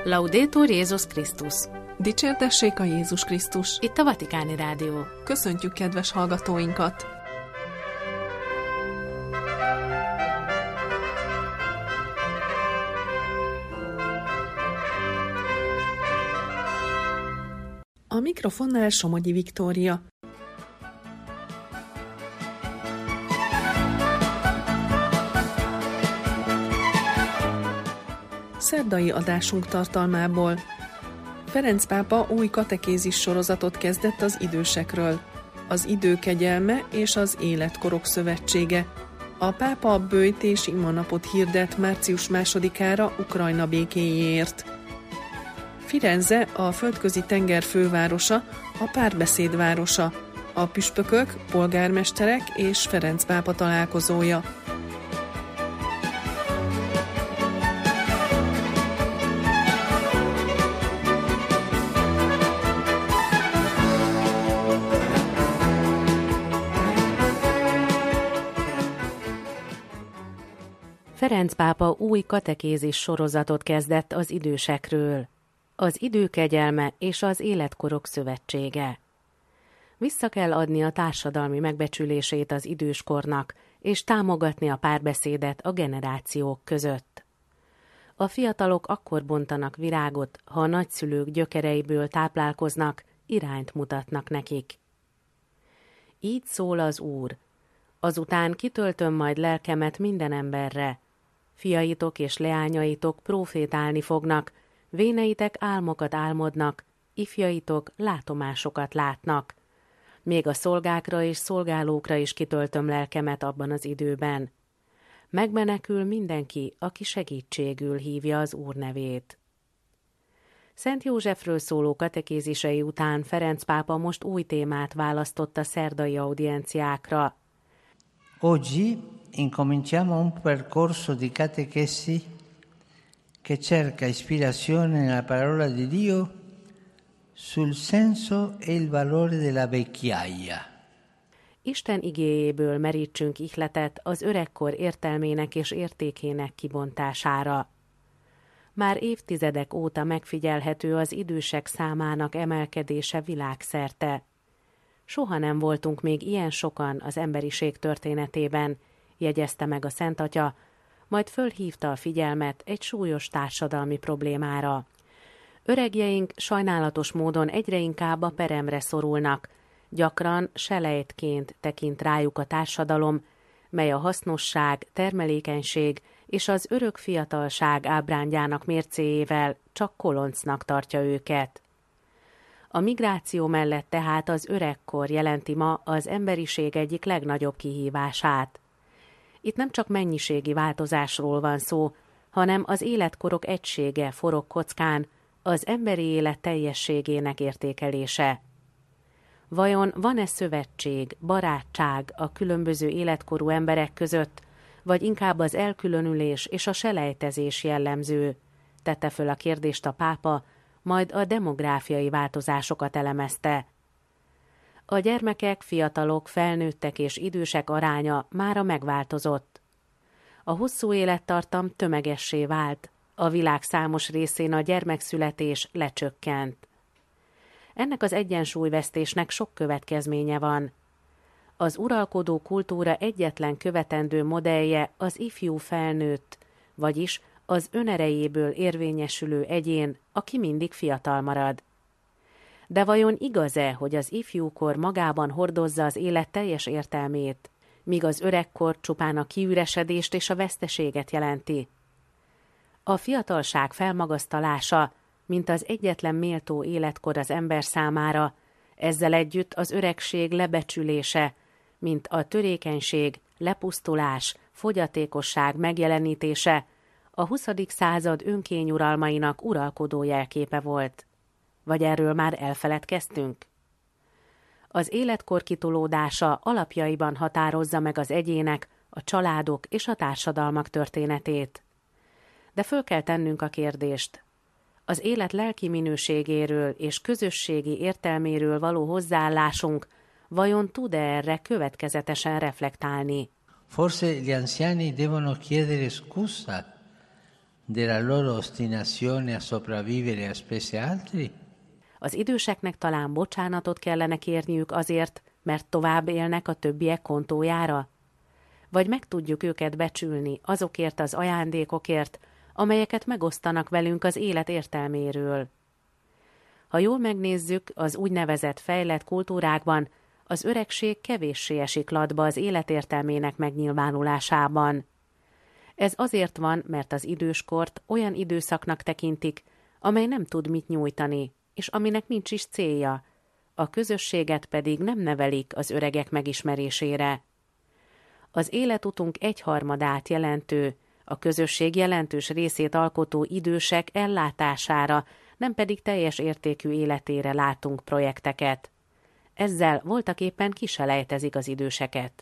Laudetur Jézus Krisztus! Dicsértessék a Jézus Krisztus! Itt a Vatikáni Rádió. Köszöntjük kedves hallgatóinkat! A mikrofonnál Somogyi Viktória. Szerdai adásunk tartalmából. Ferenc pápa új katekézis sorozatot kezdett az idősekről. Az idő kegyelme és az életkorok szövetsége. A pápa böjt és imanapot hirdet március 2-ára Ukrajna békéjéért. Firenze, a földközi tenger fővárosa, a párbeszéd városa, a püspökök, polgármesterek és Ferenc pápa találkozója. Ferenc pápa új katekézis sorozatot kezdett az idősekről. Az idő kegyelme és az életkorok szövetsége. Vissza kell adni a társadalmi megbecsülését az időskornak, és támogatni a párbeszédet a generációk között. A fiatalok akkor bontanak virágot, ha a nagyszülők gyökereiből táplálkoznak, irányt mutatnak nekik. Így szól az Úr: azután kitöltöm majd lelkemet minden emberre. Fiaitok és leányaitok prófétálni fognak, véneitek álmokat álmodnak, ifjaitok látomásokat látnak. Még a szolgákra és szolgálókra is kitöltöm lelkemet abban az időben. Megmenekül mindenki, aki segítségül hívja az Úr nevét. Szent Józsefről szóló katekézisei után Ferenc pápa most új témát választott a szerdai audienciákra. Oggi incominciamo un percorso di catechesi che cerca ispirazione nella parola di Dio sul senso e il valore della vecchiaia. Isten igéjéből merítsünk ihletet az öregkor értelmének és értékének kibontására. Már évtizedek óta megfigyelhető az idősek számának emelkedése világszerte. Soha nem voltunk még ilyen sokan az emberiség történetében, jegyezte meg a Szent Atya, majd fölhívta a figyelmet egy súlyos társadalmi problémára. Öregjeink sajnálatos módon egyre inkább a peremre szorulnak, gyakran selejtként tekint rájuk a társadalom, mely a hasznosság, termelékenység és az örök fiatalság ábrándjának mércéjével csak koloncnak tartja őket. A migráció mellett tehát az öregkor jelenti ma az emberiség egyik legnagyobb kihívását. Itt nem csak mennyiségi változásról van szó, hanem az életkorok egysége forog kockán, az emberi élet teljességének értékelése. Vajon van-e szövetség, barátság a különböző életkorú emberek között, vagy inkább az elkülönülés és a selejtezés jellemző? Tette föl a kérdést a pápa, majd a demográfiai változásokat elemezte. A gyermekek, fiatalok, felnőttek és idősek aránya mára megváltozott. A hosszú élettartam tömegessé vált, a világ számos részén a gyermekszületés lecsökkent. Ennek az egyensúlyvesztésnek sok következménye van. Az uralkodó kultúra egyetlen követendő modellje az ifjú felnőtt, vagyis az önerejéből érvényesülő egyén, aki mindig fiatal marad. De vajon igaz-e, hogy az ifjúkor magában hordozza az élet teljes értelmét, míg az öregkor csupán a kiüresedést és a veszteséget jelenti? A fiatalság felmagasztalása, mint az egyetlen méltó életkor az ember számára, ezzel együtt az öregség lebecsülése, mint a törékenység, lepusztulás, fogyatékosság megjelenítése, a 20. század önkényuralmainak uralkodó jelképe volt. Vagy erről már elfeledkeztünk? Az életkor kitolódása alapjaiban határozza meg az egyének, a családok és a társadalmak történetét. De föl kell tennünk a kérdést: az élet lelki minőségéről és közösségi értelméről való hozzáállásunk vajon tud-e erre következetesen reflektálni? Forse gli anziani devono chiedere scusa della loro ostinazione a sopravvivere a spese altri? Az időseknek talán bocsánatot kellene kérniük azért, mert tovább élnek a többiek kontójára? Vagy meg tudjuk őket becsülni azokért az ajándékokért, amelyeket megosztanak velünk az élet értelméről? Ha jól megnézzük, az úgynevezett fejlett kultúrákban az öregség kevéssé esik latba az élet értelmének megnyilvánulásában. Ez azért van, mert az időskort olyan időszaknak tekintik, amely nem tud mit nyújtani, és aminek nincs is célja, a közösséget pedig nem nevelik az öregek megismerésére. Az életutunk 1/3 jelentő, a közösség jelentős részét alkotó idősek ellátására, nem pedig teljes értékű életére látunk projekteket. Ezzel voltaképpen kiselejtezik az időseket.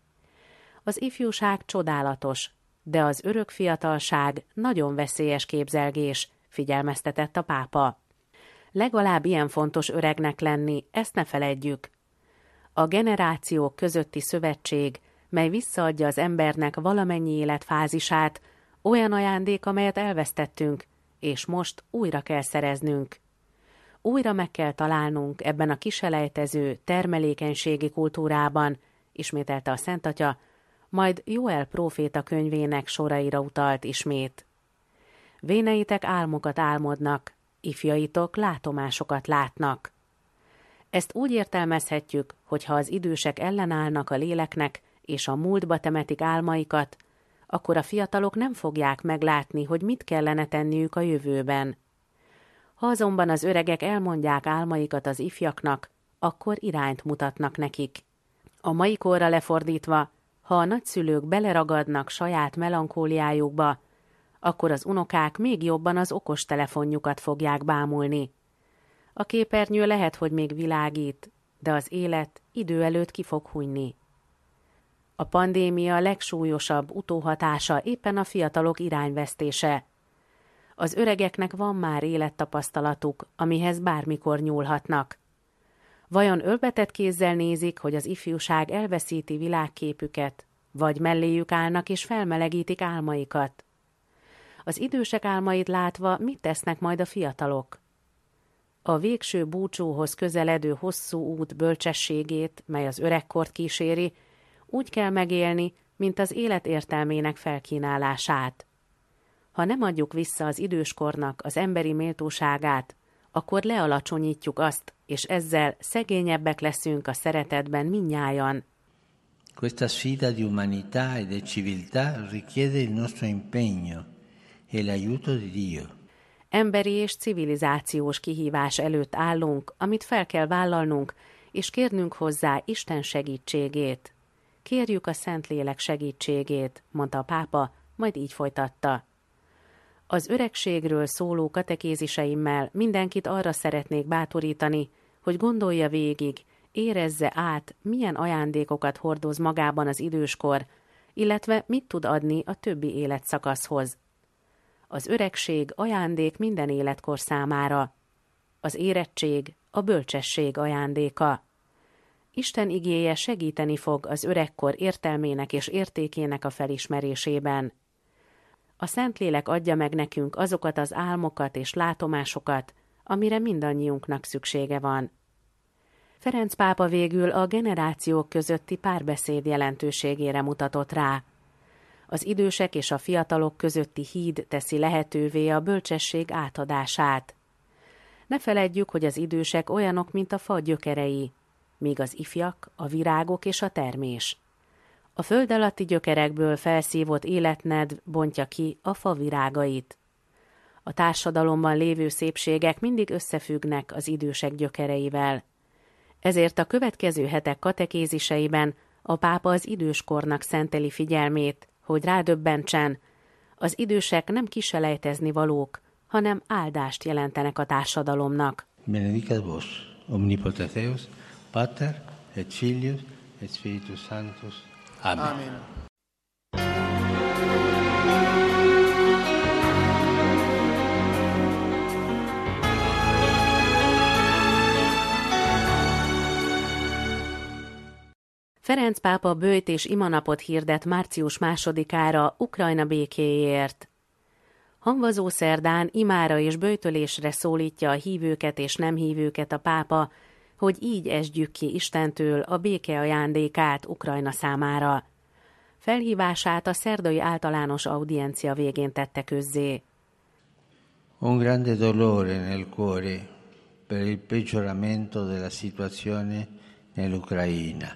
Az ifjúság csodálatos, de az örök fiatalság nagyon veszélyes képzelgés, figyelmeztetett a pápa. Legalább ilyen fontos öregnek lenni, ezt ne feledjük. A generációk közötti szövetség, mely visszaadja az embernek valamennyi életfázisát, olyan ajándék, amelyet elvesztettünk, és most újra kell szereznünk. Újra meg kell találnunk ebben a kiselejtező, termelékenységi kultúrában, ismételte a Szent Atya, majd Jóel próféta könyvének soraira utalt ismét. Véneitek álmokat álmodnak, ifjaitok látomásokat látnak. Ezt úgy értelmezhetjük, hogy ha az idősek ellenállnak a léleknek, és a múltba temetik álmaikat, akkor a fiatalok nem fogják meglátni, hogy mit kellene tenniük a jövőben. Ha azonban az öregek elmondják álmaikat az ifjaknak, akkor irányt mutatnak nekik. A mai korra lefordítva, ha a nagyszülők beleragadnak saját melankóliájukba, akkor az unokák még jobban az okostelefonjukat fogják bámulni. A képernyő lehet, hogy még világít, de az élet idő előtt ki fog hunyni. A pandémia legsúlyosabb utóhatása éppen a fiatalok irányvesztése. Az öregeknek van már élettapasztalatuk, amihez bármikor nyúlhatnak. Vajon ölbetett kézzel nézik, hogy az ifjúság elveszíti világképüket, vagy melléjük állnak és felmelegítik álmaikat? Az idősek álmait látva mit tesznek majd a fiatalok? A végső búcsúhoz közeledő hosszú út bölcsességét, mely az öregkort kíséri, úgy kell megélni, mint az élet értelmének felkínálását. Ha nem adjuk vissza az időskornak az emberi méltóságát, akkor lealacsonyítjuk azt, és ezzel szegényebbek leszünk a szeretetben mindnyájan. Questa sfida di umanità e di civiltà richiede il nostro impegno e l'aiuto di Dio. Emberi és civilizációs kihívás előtt állunk, amit fel kell vállalnunk, és kérnünk hozzá Isten segítségét. Kérjük a Szentlélek segítségét, mondta a pápa, majd így folytatta. Az öregségről szóló katekéziseimmel mindenkit arra szeretnék bátorítani, hogy gondolja végig, érezze át, milyen ajándékokat hordoz magában az időskor, illetve mit tud adni a többi életszakaszhoz. Az öregség ajándék minden életkor számára. Az érettség a bölcsesség ajándéka. Isten igéje segíteni fog az öregkor értelmének és értékének a felismerésében. A Szentlélek adja meg nekünk azokat az álmokat és látomásokat, amire mindannyiunknak szüksége van. Ferenc pápa végül a generációk közötti párbeszéd jelentőségére mutatott rá. Az idősek és a fiatalok közötti híd teszi lehetővé a bölcsesség átadását. Ne feledjük, hogy az idősek olyanok, mint a fa gyökerei, míg az ifjak, a virágok és a termés. A föld alatti gyökerekből felszívott életnedv bontja ki a fa virágait. A társadalomban lévő szépségek mindig összefüggnek az idősek gyökereivel. Ezért a következő hetek katekéziseiben a pápa az időskornak szenteli figyelmét, hogy rádöbbentsen, az idősek nem kiselejtezni valók, hanem áldást jelentenek a társadalomnak. Benedicat vos, omnipotens Deus, Pater, et Filius, et Spiritus Sanctus. Amen. Amen. Ferenc pápa böjt és imanapot hirdet március 2-ára Ukrajna békéjéért. Hamvazó szerdán imára és böjtölésre szólítja a hívőket és nem hívőket a pápa, hogy így esdjük ki Istentől a béke ajándékát Ukrajna számára. Felhívását a szerdai általános audiencia végén tette közzé. Un grande dolore nel cuore per il peggioramento della situazione nell'Ucraina.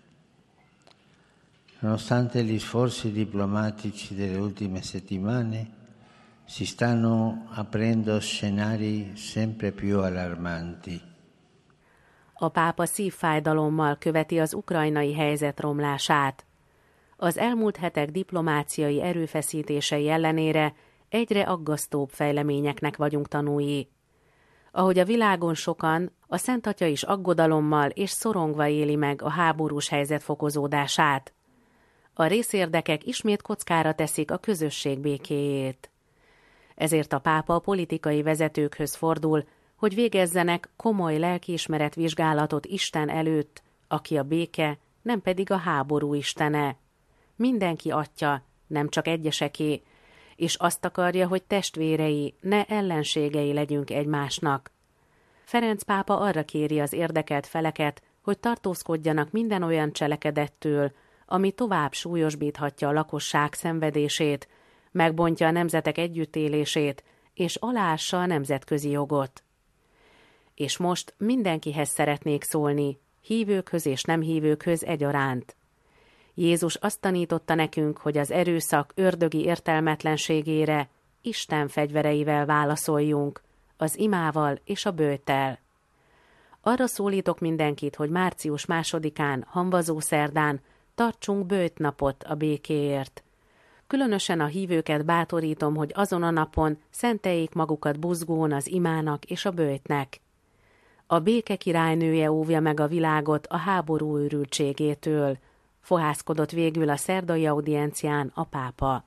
Nonostante gli sforzi diplomatici delle ultime settimane, si stanno aprendo scenari sempre più allarmanti. A pápa szívfájdalommal követi az ukrajnai helyzet romlását. Az elmúlt hetek diplomáciai erőfeszítései ellenére egyre aggasztóbb fejleményeknek vagyunk tanúi. Ahogy a világon sokan, a Szent Atya is aggodalommal és szorongva éli meg a háborús helyzet fokozódását. A részérdekek ismét kockára teszik a közösség békéjét. Ezért a pápa a politikai vezetőkhöz fordul, hogy végezzenek komoly lelkiismeretvizsgálatot Isten előtt, aki a béke, nem pedig a háború istene. Mindenki atya, nem csak egyeseké, és azt akarja, hogy testvérei, ne ellenségei legyünk egymásnak. Ferenc pápa arra kéri az érdekelt feleket, hogy tartózkodjanak minden olyan cselekedettől, ami tovább súlyosbíthatja a lakosság szenvedését, megbontja a nemzetek együttélését, és aláássa a nemzetközi jogot. És most mindenkihez szeretnék szólni, hívőkhöz és nem hívőkhöz egyaránt. Jézus azt tanította nekünk, hogy az erőszak ördögi értelmetlenségére Isten fegyvereivel válaszoljunk, az imával és a böjttel. Arra szólítok mindenkit, hogy március 2-án, Hamvazó szerdán tartsunk böjtnapot a békéért. Különösen a hívőket bátorítom, hogy azon a napon szenteljék magukat buzgón az imának és a böjtnek. A béke királynője óvja meg a világot a háború őrültségétől, fohászkodott végül a szerdai audiencián a pápa.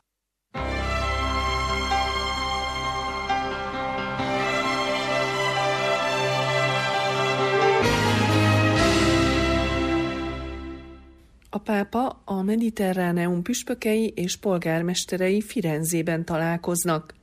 A pápa a Mediterráneum püspökei és polgármesterei Firenzében találkoznak.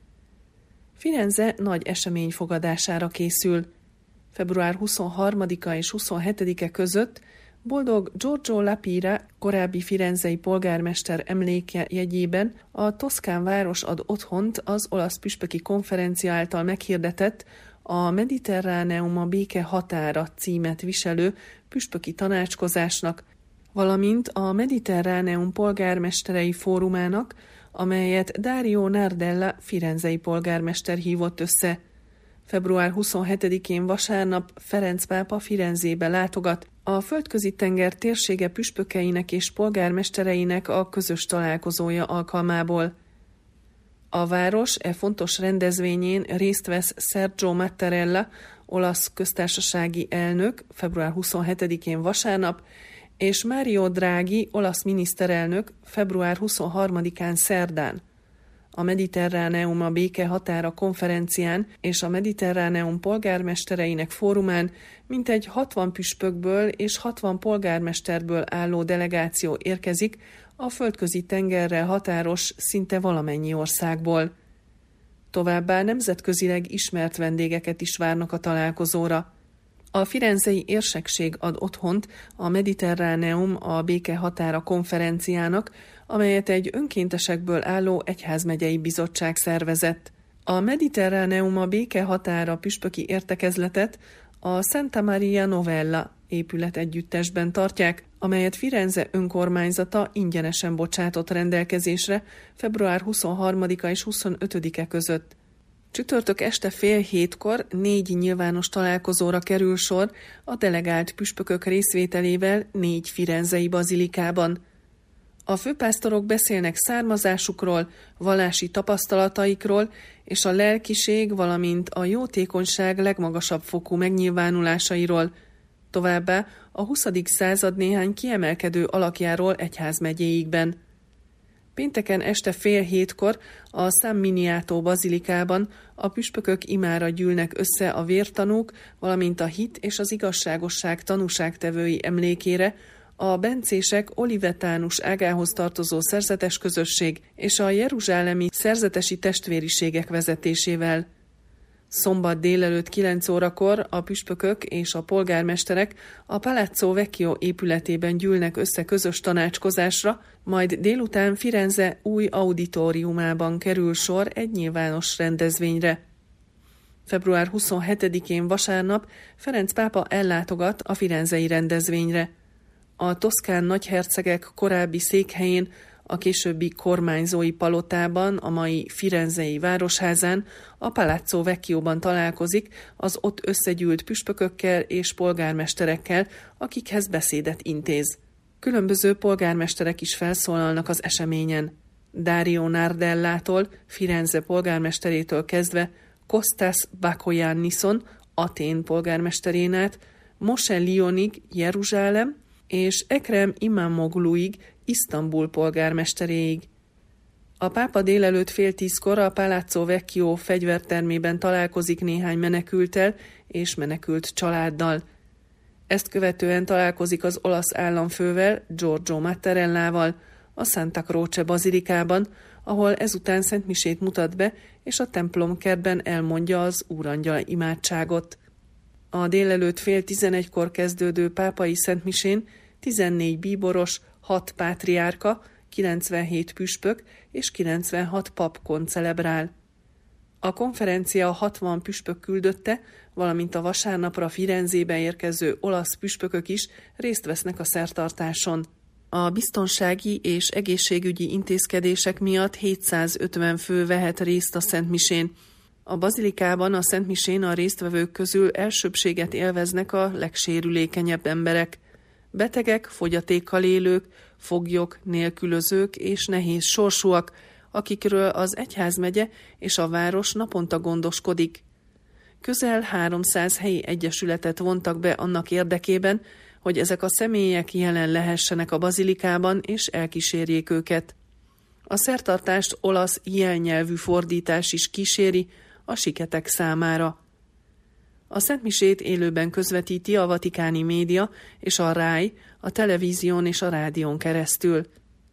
Firenze nagy esemény fogadására készül. Február 23-a és 27-e között boldog Giorgio La Pira, korábbi firenzei polgármester emléke jegyében a Toszkán város ad otthont az olasz püspöki konferencia által meghirdetett a Mediterráneum a béke határa címet viselő püspöki tanácskozásnak, valamint a Mediterráneum polgármesterei fórumának, amelyet Dario Nardella firenzei polgármester hívott össze. Február 27-én vasárnap Ferenc pápa Firenzébe látogat, a Földközi-tenger térsége püspökeinek és polgármestereinek a közös találkozója alkalmából. A város fontos rendezvényén részt vesz Sergio Mattarella, olasz köztársasági elnök február 27-én vasárnap, és Mario Draghi, olasz miniszterelnök február 23-án szerdán. A Mediterráneum a béke határa konferencián és a Mediterráneum polgármestereinek fórumán mintegy 60 püspökből és 60 polgármesterből álló delegáció érkezik a Földközi tengerrel határos szinte valamennyi országból. Továbbá nemzetközileg ismert vendégeket is várnak a találkozóra. A firenzei érsekség ad otthont a Mediterráneum a béke határa konferenciának, amelyet egy önkéntesekből álló egyházmegyei bizottság szervezett. A Mediterráneum a béke határa püspöki értekezletet a Santa Maria Novella épület együttesben tartják, amelyet Firenze önkormányzata ingyenesen bocsátott rendelkezésre február 23-a és 25-e között. Csütörtök este 6:30-kor 4 nyilvános találkozóra kerül sor a delegált püspökök részvételével 4 firenzei bazilikában. A főpásztorok beszélnek származásukról, vallási tapasztalataikról és a lelkiség, valamint a jótékonyság legmagasabb fokú megnyilvánulásairól, továbbá a 20. század néhány kiemelkedő alakjáról egyházmegyéikben. Pénteken este 6:30-kor a San Miniato bazilikában a püspökök imára gyűlnek össze a vértanúk, valamint a hit és az igazságosság tanúságtevői emlékére, a bencések olivetánus ágához tartozó szerzetes közösség és a jeruzsálemi szerzetesi testvériségek vezetésével. Szombat délelőtt 9 órakor a püspökök és a polgármesterek a Palazzo Vecchio épületében gyűlnek össze közös tanácskozásra, majd délután Firenze új auditoriumában kerül sor egy nyilvános rendezvényre. Február 27-én vasárnap Ferenc pápa ellátogat a firenzei rendezvényre. A toszkán nagyhercegek korábbi székhelyén, a későbbi kormányzói palotában, a mai firenzei városházán, a Palazzo Vecchioban találkozik az ott összegyűlt püspökökkel és polgármesterekkel, akikhez beszédet intéz. Különböző polgármesterek is felszólalnak az eseményen. Dario Nardellától, Firenze polgármesterétől kezdve Kostas Bakoyannison, Atén polgármesterén át, Moshe Lionig, Jeruzsálem, és Ekrem Imamogluig, Isztambul polgármesteréig. A pápa délelőtt 9:30 a Palazzo Vecchio fegyvertermében találkozik néhány menekülttel és menekült családdal. Ezt követően találkozik az olasz államfővel, Giorgio Mattarellával, a Santa Croce bazilikában, ahol ezután szentmisét mutat be, és a templomkertben elmondja az Úrangyal imádságot. A délelőtt 10:30 kezdődő pápai szentmisén 14 bíboros, 6 pátriárka, 97 püspök és 96 pap koncelebrál. A konferencia 60 püspök küldötte, valamint a vasárnapra Firenzébe érkező olasz püspökök is részt vesznek a szertartáson. A biztonsági és egészségügyi intézkedések miatt 750 fő vehet részt a szentmisén. A bazilikában a szentmisén a résztvevők közül elsőbbséget élveznek a legsérülékenyebb emberek. Betegek, fogyatékkal élők, foglyok, nélkülözők és nehéz sorsúak, akikről az egyházmegye és a város naponta gondoskodik. Közel 300 helyi egyesületet vontak be annak érdekében, hogy ezek a személyek jelen lehessenek a bazilikában és elkísérjék őket. A szertartást olasz jelnyelvű fordítás is kíséri a siketek számára. A szentmisét élőben közvetíti a vatikáni média és a RAI a televízión és a rádión keresztül.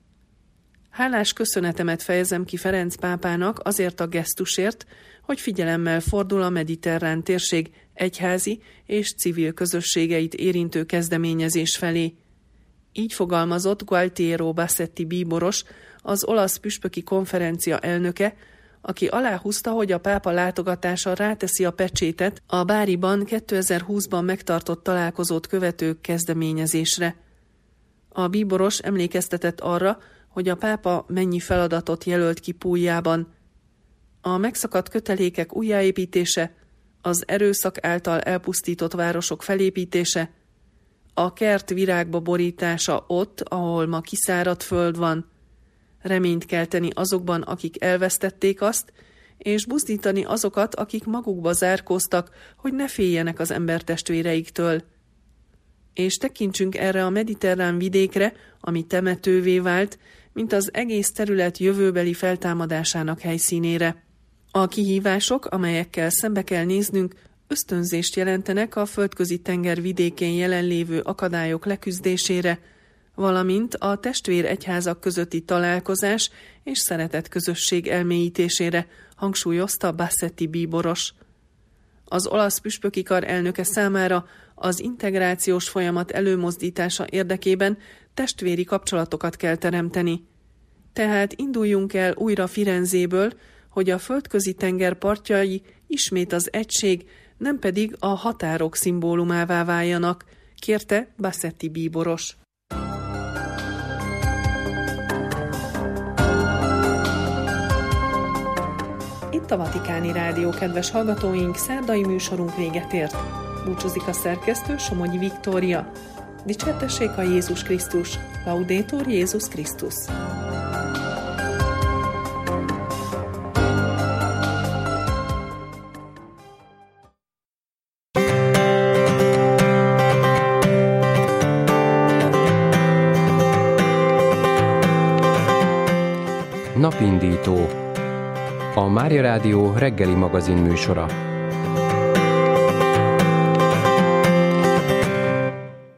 Hálás köszönetemet fejezem ki Ferenc pápának azért a gesztusért, hogy figyelemmel fordul a mediterrán térség egyházi és civil közösségeit érintő kezdeményezés felé. Így fogalmazott Gualtiero Bassetti bíboros, az olasz püspöki konferencia elnöke, aki aláhúzta, hogy a pápa látogatása ráteszi a pecsétet a Báriban 2020-ban megtartott találkozót követő kezdeményezésre. A bíboros emlékeztetett arra, hogy a pápa mennyi feladatot jelölt ki Púljában. A megszakadt kötelékek újjáépítése, az erőszak által elpusztított városok felépítése, a kert virágba borítása ott, ahol ma kiszáradt föld van, reményt kelteni azokban, akik elvesztették azt, és buzdítani azokat, akik magukba zárkóztak, hogy ne féljenek az embertestvéreiktől. És tekintsünk erre a mediterrán vidékre, ami temetővé vált, mint az egész terület jövőbeli feltámadásának helyszínére. A kihívások, amelyekkel szembe kell néznünk, ösztönzést jelentenek a földközi tenger vidékén jelenlévő akadályok leküzdésére, valamint a testvér egyházak közötti találkozás és szeretet közösség elmélyítésére, hangsúlyozta Bassetti bíboros. Az olasz püspöki kar elnöke számára az integrációs folyamat előmozdítása érdekében testvéri kapcsolatokat kell teremteni. Tehát induljunk el újra Firenzéből, hogy a földközi tenger partjai ismét az egység, nem pedig a határok szimbólumává váljanak, kérte Bassetti bíboros. Itt a Vatikáni Rádió, kedves hallgatóink, szerdai műsorunk véget ért. Búcsúzik a szerkesztő, Somogyi Viktória. Dicsértessék a Jézus Krisztus! Laudetur Jézus Krisztus! Napindító. A Mária Rádió reggeli magazin műsora.